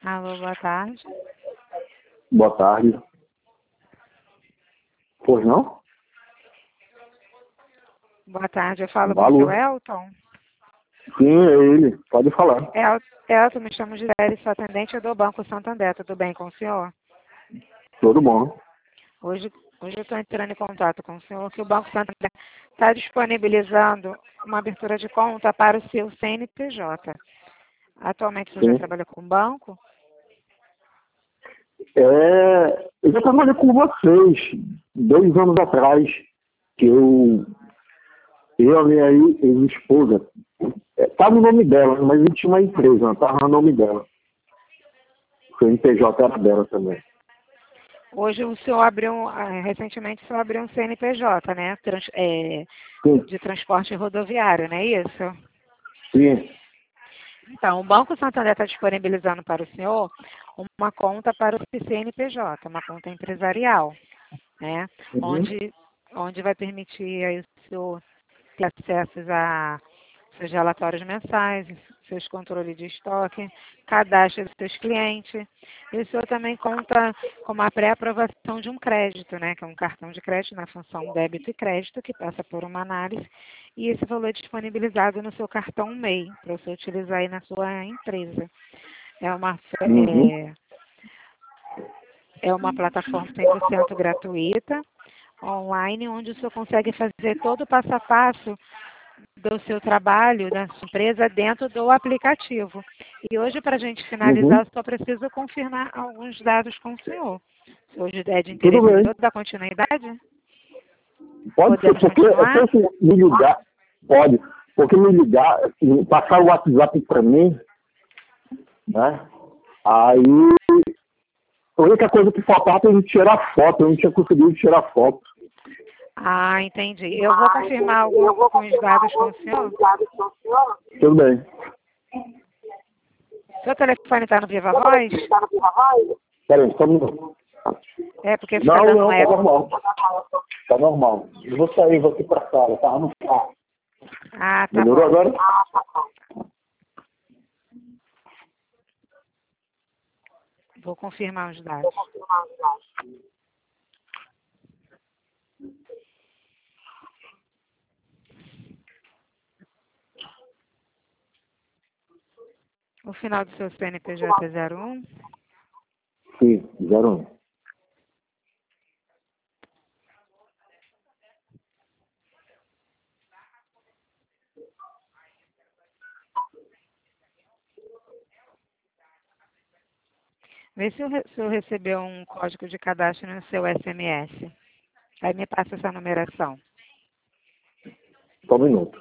Alô, boa tarde. Boa tarde. Pois não? Boa tarde, eu falo com o Alô? seu Elton. Sim, é ele. Pode falar. Elton, me chamo Gisele, sou atendente do Banco Santander. Tudo bem com o senhor? Tudo bom. Hoje eu estou entrando em contato com o senhor que o Banco Santander está disponibilizando uma abertura de conta para o seu CNPJ. Atualmente você já Sim. trabalha com banco? Eu já trabalhei com vocês 2 anos atrás, que a minha ex-esposa, tá no nome dela, mas eu tinha uma empresa, estava no nome dela. O CNPJ era dela também. Hoje o senhor recentemente o senhor abriu um CNPJ, né? Sim. De transporte rodoviário, não é isso? Sim. Então, o Banco Santander está disponibilizando para o senhor uma conta para o CNPJ, uma conta empresarial, né? Uhum. Onde vai permitir aí o senhor ter acesso a seus relatórios mensais, seus controles de estoque, cadastro dos seus clientes. E o senhor também conta com uma pré-aprovação de um crédito, né? Que é um cartão de crédito na função débito e crédito, que passa por uma análise, e esse valor é disponibilizado no seu cartão MEI, para você utilizar aí na sua empresa. Uhum. É uma plataforma 100% gratuita, online, onde o senhor consegue fazer todo o passo a passo do seu trabalho, da sua empresa, dentro do aplicativo. E hoje, para a gente Uhum. finalizar, eu só preciso confirmar alguns dados com o senhor. Se hoje é de Tudo interesse do bem. senhor, da continuidade? Pode ser, Podemos porque continuar? se me ligar, pode, porque me ligar, passar o WhatsApp para mim, né? Aí, a única coisa que faltava era tirar foto, eu não tinha conseguido tirar foto. Ah, entendi. Eu vou confirmar alguns dados com o senhor. Tudo bem. Seu telefone está no Viva Voz? Peraí, só um minuto. É, porque fica Não, dando não, um tá eco. normal. Tá normal. Eu vou sair, vou aqui pra sala, tá no carro. Ah, tá Melhorou bom. agora? Vou confirmar os dados. O final do seu CNPJ é 01? Sim, 01. Vê se o senhor recebeu um código de cadastro no seu SMS. Aí me passa essa numeração. Só um minuto.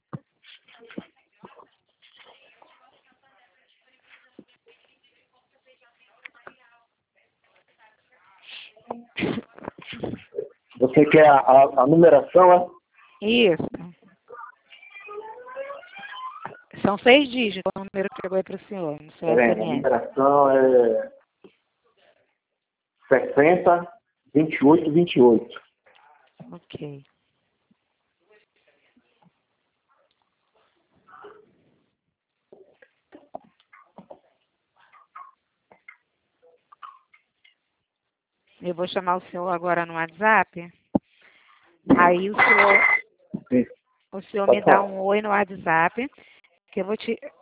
Você quer a numeração, é? Isso. São 6 dígitos o número que chegou aí para o senhor, no seu Peraí, a SMS. numeração é 60 28 28. Ok. Eu vou chamar o senhor agora no WhatsApp. Aí Sim. o senhor me Pode dá falar. um oi no WhatsApp, que eu vou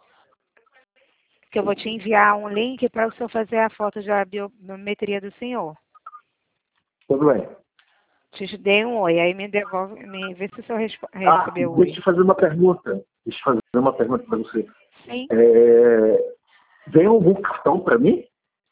te enviar um link para o senhor fazer a foto da biometria do senhor. Tudo bem. Te dei um oi, aí me devolve, me vê se o senhor recebeu o Deixa oi. eu fazer uma pergunta. Deixa eu fazer uma pergunta para você. Sim. Vem algum cartão para mim?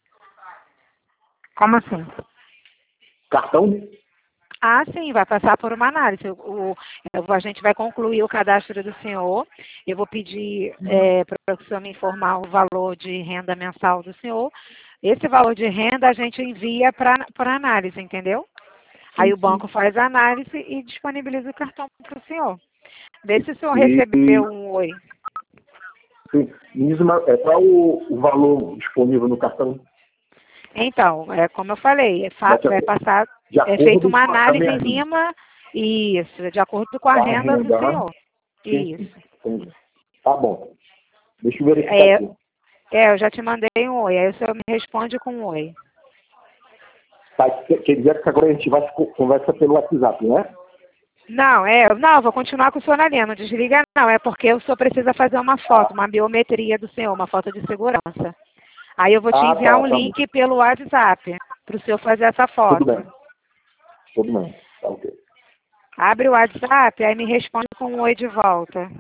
Como assim? Cartão? Ah, sim, vai passar por uma análise. A gente vai concluir o cadastro do senhor. Eu vou pedir para o senhor me informar o valor de renda mensal do senhor. Esse valor de renda a gente envia para análise, entendeu? Aí o banco faz a análise e disponibiliza o cartão para o senhor. Vê se o senhor recebeu um oi. Sim. Qual o valor disponível no cartão? Então, como eu falei, vai passar, De é feita acordo uma com a análise minha em renda. cima, isso, de acordo com a renda do senhor. Sim, Isso. entendi. Tá bom. Deixa eu verificar aqui. Eu já te mandei um oi. oi. Aí o senhor me responde com um oi. Tá, quer dizer que agora a gente vai conversa pelo WhatsApp, né? Não, vou continuar com o senhor na linha, não desliga não, é porque o senhor precisa fazer uma foto, uma biometria do senhor, uma foto de segurança. Aí eu vou te enviar um link pelo WhatsApp, para o senhor fazer essa foto. Tudo bem, tá ok. Abre o WhatsApp, aí me responde com um oi de volta.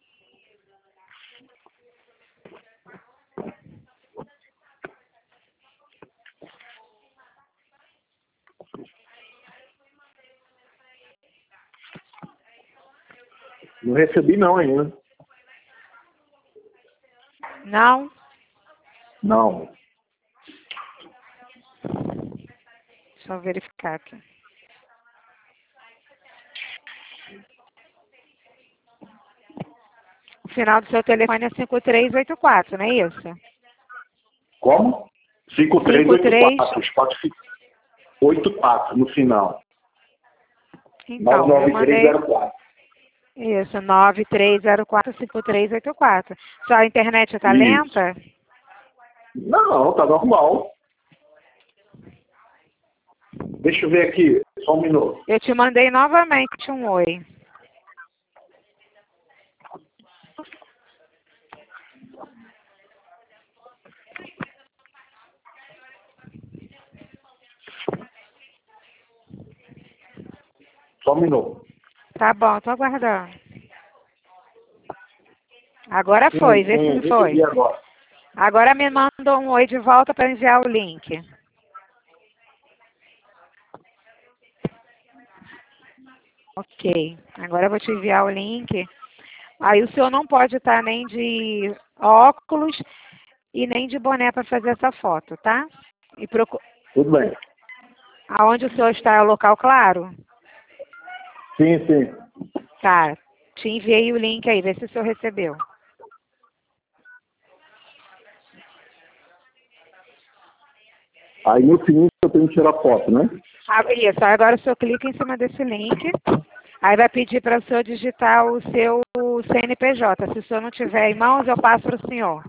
Não recebi não ainda. Não? Não. Deixa eu verificar aqui. O final do seu telefone é 5384, não é isso? Como? 5384, espaço 84 no final. Então, eu mandei... 99304. Isso, 93045384. Sua internet está lenta? Não, tá normal. Deixa eu ver aqui, só um minuto. Eu te mandei novamente um oi. Só um minuto. Tá bom, tô aguardando. Agora foi, vê se foi. Agora me manda um oi de volta para enviar o link. Ok, agora eu vou te enviar o link. Aí o senhor não pode estar nem de óculos e nem de boné para fazer essa foto, tá? E Tudo bem. Aonde o senhor está é o local claro? Sim. Tá, te enviei o link aí, vê se o senhor recebeu. Aí no seguinte eu tenho que tirar foto, né? Isso, agora o senhor clica em cima desse link, aí vai pedir para o senhor digitar o seu CNPJ. Se o senhor não tiver em mãos, eu passo para o senhor.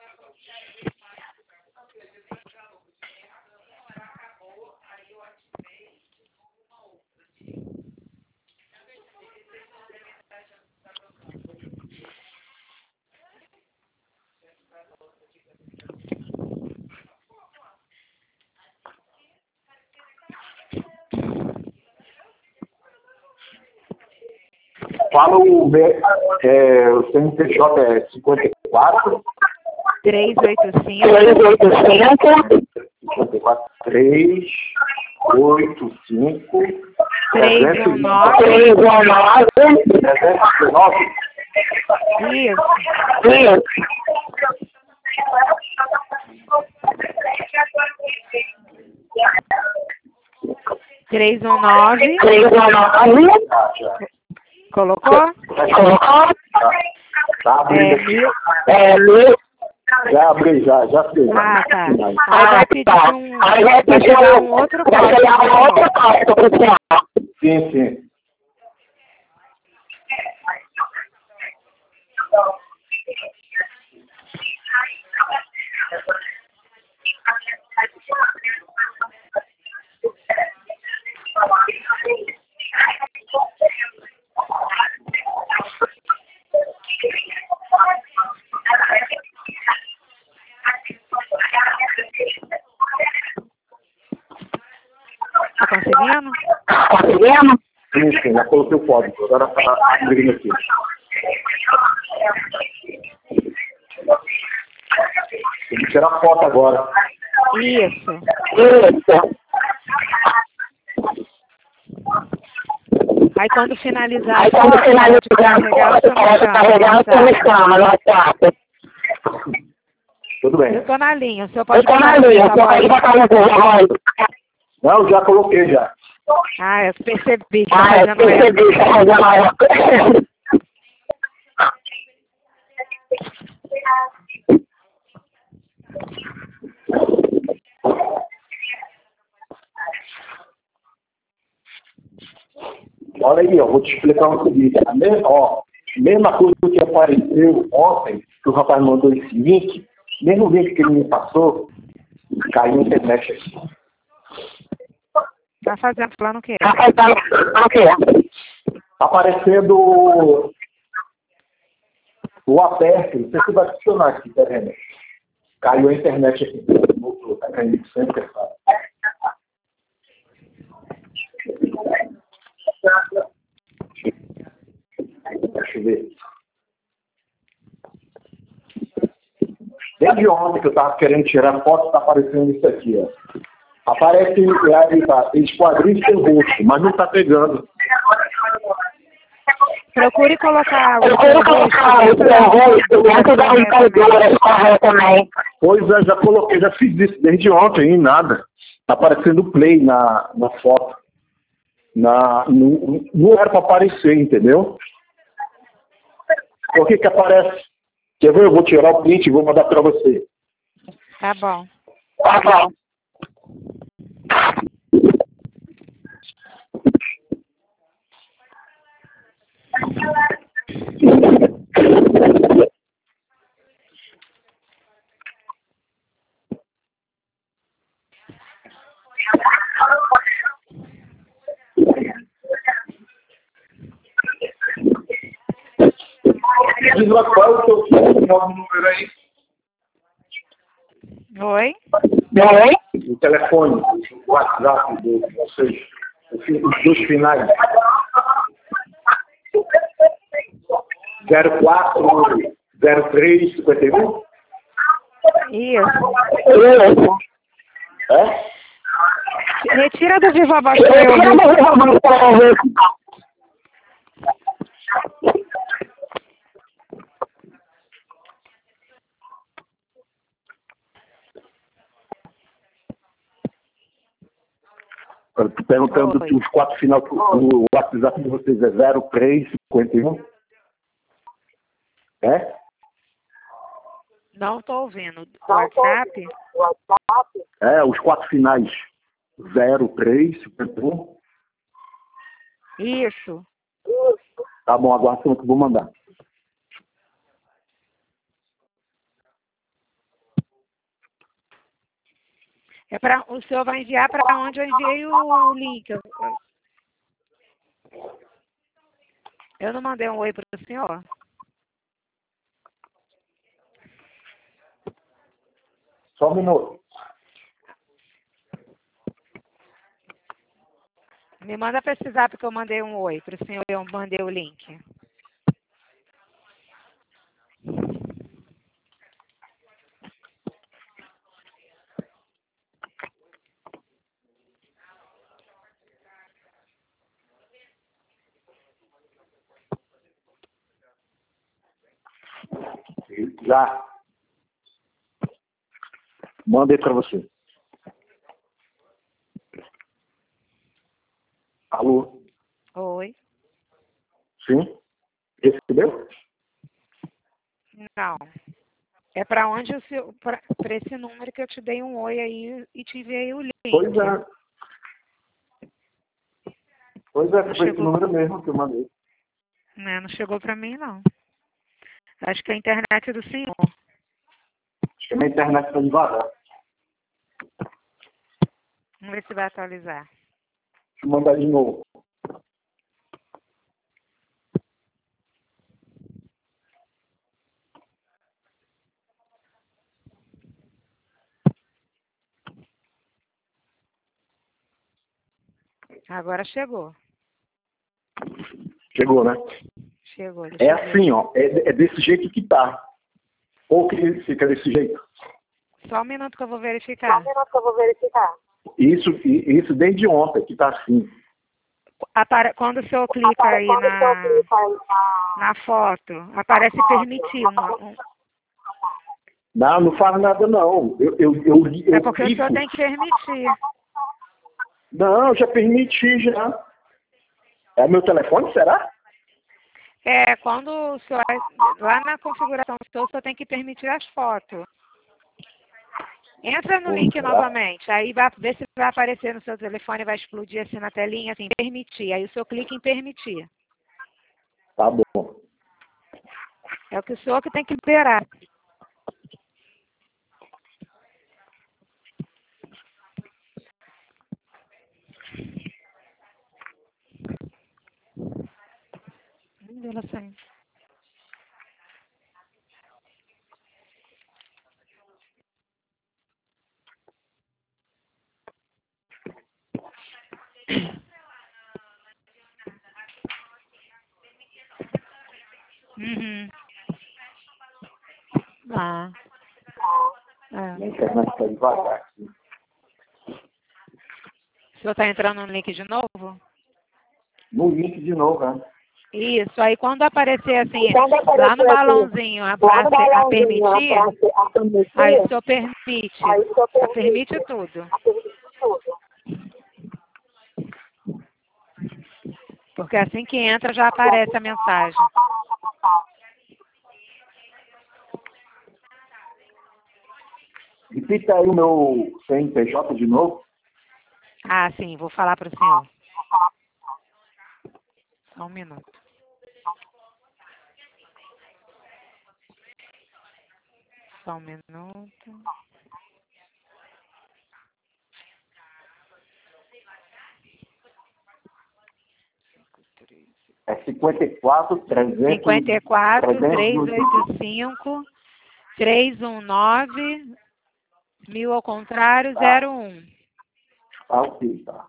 Fala o CNPJ é 54 385 54 385 319 319. Isso. 319 Colocou? Tá abrindo. Já abri, já fez. Ah, tá. Aí vai pedir um outro código. Sim. Tá conseguindo? Sim, já coloquei o código. Agora tá abrindo aqui. Tem que tirar foto agora. Isso. Aí quando finalizar a foto, você me chama no WhatsApp. Tudo bem. Eu tô na linha, o senhor pode botar no Não, já coloquei já. Ah, eu percebi que tá fazendo Olha aí, eu vou te explicar o seguinte. Mesma coisa que apareceu ontem, que o rapaz mandou esse link, Mesmo link que ele me passou, caiu na internet aqui. Tá fazendo plano o quê? Tá aparecendo o aperto, não sei se vai funcionar aqui, tá vendo? Caiu a internet aqui. Voltou, tá caindo sempre, sabe? Deixa eu ver. Desde ontem que eu tava querendo tirar foto, tá aparecendo isso aqui, ó. Aparece aí, tá, esquadrinhos sem rosto, mas não tá pegando. Procure colocar o rosto dentro da roteadora, correto também. Pois é, já coloquei, já fiz isso desde ontem e nada. Tá aparecendo play na foto. Não era para aparecer, entendeu? Por que aparece? Quer ver? Eu vou tirar o print e vou mandar para você. Tá bom. Tá bom. Diz lá qual é o seu número aí? Oi? O telefone, o WhatsApp de vocês, os dois finais. 040351? Isso. É? Retira do Viva Voz pra eu ouvir. Eu tô perguntando se os quatro final do WhatsApp de vocês é 0351? É? Não tô ouvindo. O WhatsApp? É, os quatro finais. 0351. Isso. Tá bom, aguarda que eu vou mandar. O senhor vai enviar para onde eu enviei o link. Eu não mandei um oi para o senhor? Só um minuto. Me manda pesquisar porque eu mandei um oi para o senhor. Eu mandei o link. Já. Mandei para você. Alô? Oi? Sim? Recebeu? Não. É para onde o senhor... Para esse número que eu te dei um oi aí e te enviei o link. Pois é. Pois é, foi esse Chegou... número mesmo que eu mandei. Não chegou para mim, não. Acho que é a internet do senhor. Acho que a minha internet está devagar. Vamos ver se vai atualizar. Deixa eu mandar de novo. Agora chegou. Chegou, né? Chegou. É assim, ó. É desse jeito que tá. Ou que fica desse jeito. Só um minuto que eu vou verificar. Isso desde ontem que tá assim. Quando o senhor clica aí na foto, aparece permitir. Não faz nada não. É porque o senhor tem que permitir. Não, eu já permiti já. É meu telefone, será? É, quando o senhor... Lá na configuração do senhor, o senhor tem que permitir as fotos. Entra no link novamente, aí vai ver se vai aparecer no seu telefone, vai explodir assim na telinha, assim, permitir. Aí o senhor clica em permitir. Tá bom. É o que o senhor que tem que liberar. Cadê ela saindo? Uhum. Ah. A internet está devagar aqui. O senhor está entrando no link de novo? No link de novo, né? Isso, aí quando aparecer assim, Quando aparecer lá no aqui, balãozinho, lá no a balãozinho, permitir, a permitir, aí o senhor permite. aí o senhor Permite tudo. tudo. Porque assim que entra já aparece a mensagem. Repita aí o meu CNPJ de novo. Ah, sim, vou falar para o senhor. Só um minuto. Só um minuto. É 54 300 54 300. 385 319 1000 ao contrário, Tá. 01. Ah, ok, tá.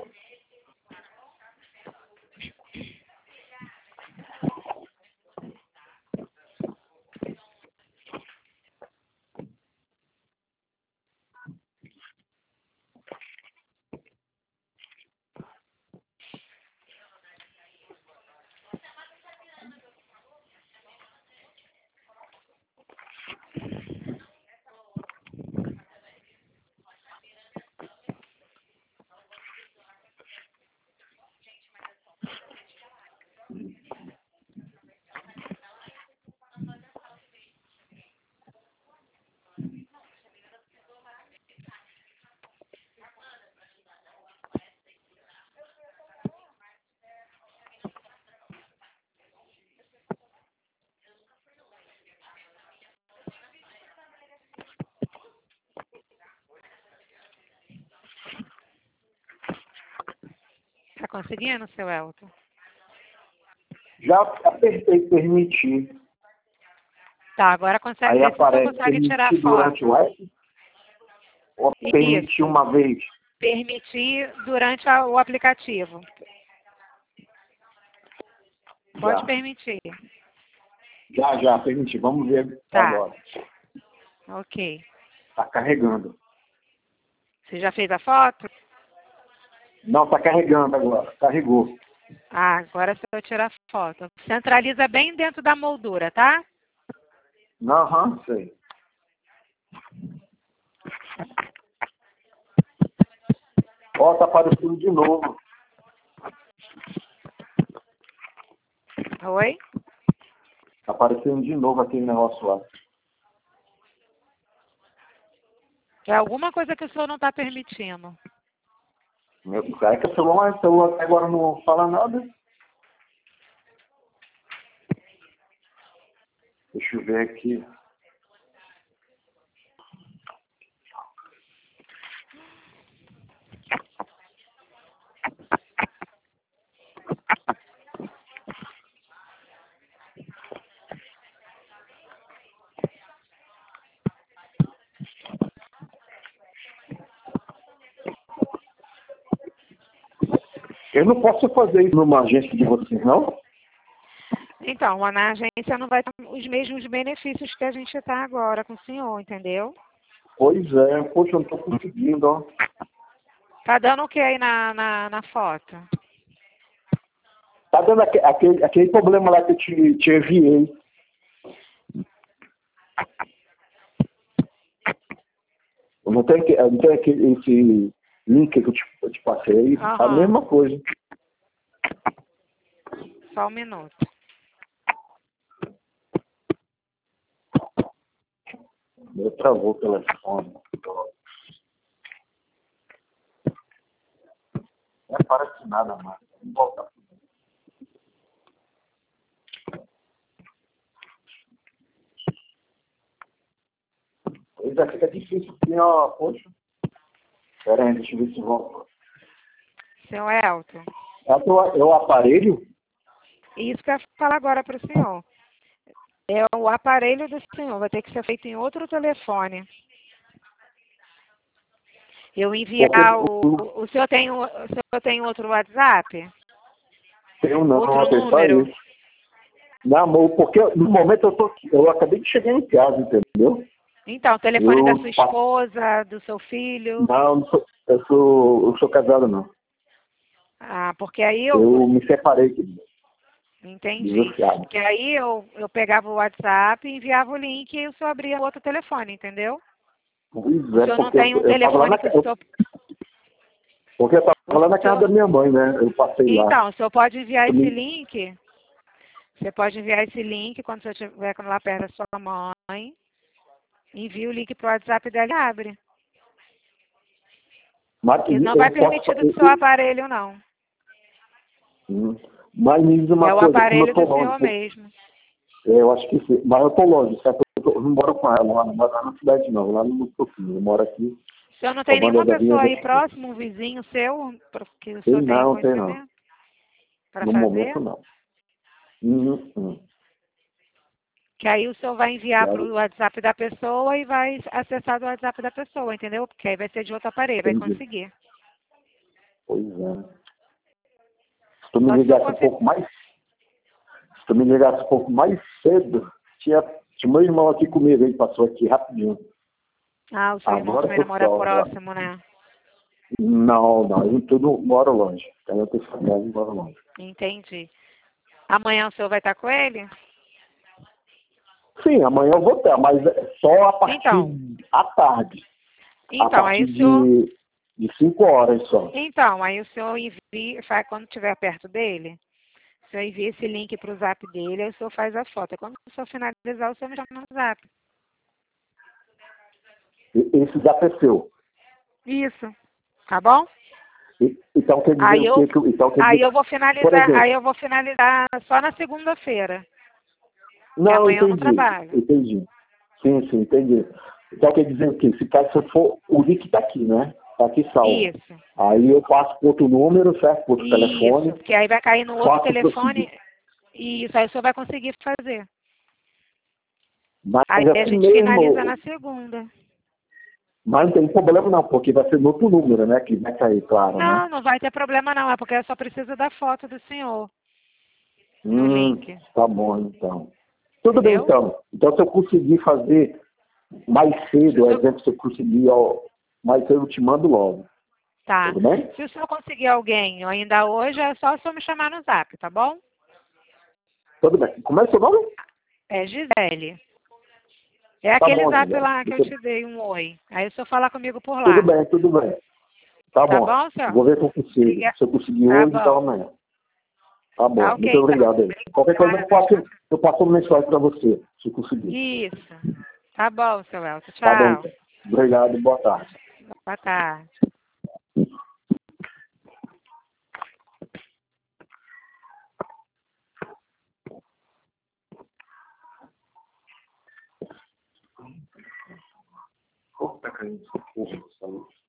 Tá conseguindo, seu Elton? Já apertei permitir. Tá, agora consegue Aí ver se o senhor aparece consegue tirar permitir durante foto. o app. Ou permitir Isso. uma vez. Permitir durante o aplicativo. Pode Já. permitir. Já permiti. Vamos ver Tá. agora. Ok. Está carregando. Você já fez a foto? Não, está carregando agora. Carregou. Ah, agora você vai tirar foto. Centraliza bem dentro da moldura, tá? Aham, sei. Ó, tá aparecendo de novo. Oi? Tá aparecendo de novo aquele negócio lá. É alguma coisa que o senhor não está permitindo. Meu, é que o celular até agora não fala nada. Deixa eu ver aqui. Eu não posso fazer isso numa agência de vocês, não? Então, na agência não vai ter os mesmos benefícios que a gente está agora com o senhor, entendeu? Pois é. Poxa, eu não tô conseguindo, ó. Tá dando o que aí na foto? Tá dando aquele problema lá que eu te enviei. Eu não tenho, não tenho esse link que eu te passei. A Aham. mesma coisa. Só um minuto. Meu travou o telefone. Não parece nada mais. Vamos voltar. Pois é, fica difícil aqui, ó. Poxa. Pera aí, deixa eu ver se volta. Seu Elton, É o aparelho? Isso que eu ia falar agora para o senhor. É o aparelho do senhor, vai ter que ser feito em outro telefone. Eu Porque enviar o senhor tem o senhor tem outro WhatsApp? tenho não, Outro tem só número? isso. Não, amor, porque no momento eu acabei de chegar em casa, entendeu? Então, o telefone da sua Eu passo. esposa, do seu filho? Não, eu sou casado não. Ah, porque aí Eu me separei, entendi. divorciado. Porque aí eu pegava o WhatsApp, enviava o link e o senhor abria outro telefone, entendeu? Pois O é, senhor não porque tem um eu tava lá telefone que o senhor... porque eu O tava lá na casa da senhor... minha mãe, né? Eu passei lá. Então, o senhor pode enviar Eu esse me- link. Você pode enviar esse link quando você estiver lá perto da sua mãe. Envia o link para o WhatsApp dela e abre. Mas Que não vai eu posso. permitir do seu aparelho, não. Hum. Mas me diz É uma o coisa, como eu aparelho tô do longe, senhor mesmo. eu acho que sim, mas eu tô longe, certo? Eu não moro com ela, não moro lá na cidade não, lá no Tocantins. Eu moro aqui, O senhor não tem tomando nenhuma da minha pessoa aí vida. próximo, um vizinho seu, que o senhor tenha Tem não. conhecimento para No fazer? momento não. Hum. Que aí o senhor vai enviar para Claro, o WhatsApp da pessoa e vai acessar do WhatsApp da pessoa, entendeu? Porque aí vai ser de outro aparelho, vai entendi. conseguir. Pois é. Se tu me Só se não ligasse um conseguir. pouco mais, se tu me ligasse um pouco mais cedo, tinha meu irmão aqui comigo, ele passou aqui rapidinho. Ah, o seu irmão Agora também foi não mora só. próximo, né? Não, a gente tudo mora longe. Eu tenho família, mora longe. Entendi. Amanhã o senhor vai estar com ele? Sim, amanhã eu vou ter, mas é só a partir Então, à tarde. A aí partir o senhor, de 5 horas só. aí o senhor envia, quando estiver perto dele, o senhor envia esse link para o zap dele, aí o senhor faz a foto. Quando o senhor finalizar, o senhor me chama no zap. Esse já é seu. Isso. Tá bom? Então quer dizer Aí o eu, quê? Então quer aí dizer, eu vou por finalizar, exemplo, só na segunda-feira, que não, amanhã eu não entendi. trabalho. Sim, entendi. Então quer dizer o quê? Se caso for, o link está aqui, né? Está aqui salvo. Isso. Aí eu passo para outro número, certo? Para outro Isso. telefone, Porque aí vai cair no outro faço o procedimento. telefone. Isso, aí o senhor vai conseguir fazer. Mas Aí a assim gente finaliza mesmo, na segunda. mas não tem problema não, porque vai ser no outro número, né? Que vai cair, claro, né? Não, não vai ter problema não, é porque eu só preciso da foto do senhor no link. Tá bom, então. Tudo bem, Entendeu? então. Então, se eu conseguir fazer mais Se o cedo, por senhor, exemplo, se eu conseguir mais cedo, eu te mando logo. tá. Tudo bem? Se o senhor conseguir alguém ainda hoje, é só o senhor me chamar no zap, tá bom? Tudo bem. Como é seu nome? É Gisele. É Tá aquele bom, zap Gisele. lá que eu te dei um oi. Aí o senhor fala comigo por Tudo lá. bem, tudo bem. Tá Tá bom. bom, senhor? Vou ver se eu consigo. Obrigada. Se eu conseguir Tá hoje, então bom. amanhã. Tá Tá bom. ok, Muito então. obrigado aí. Qualquer coisa Obrigada. eu passo uma mensagem para você, se conseguir. Isso. Tá bom, seu Elton. Tá bom, Tchau. então. Obrigado, boa tarde. Boa tarde. Corta, cara.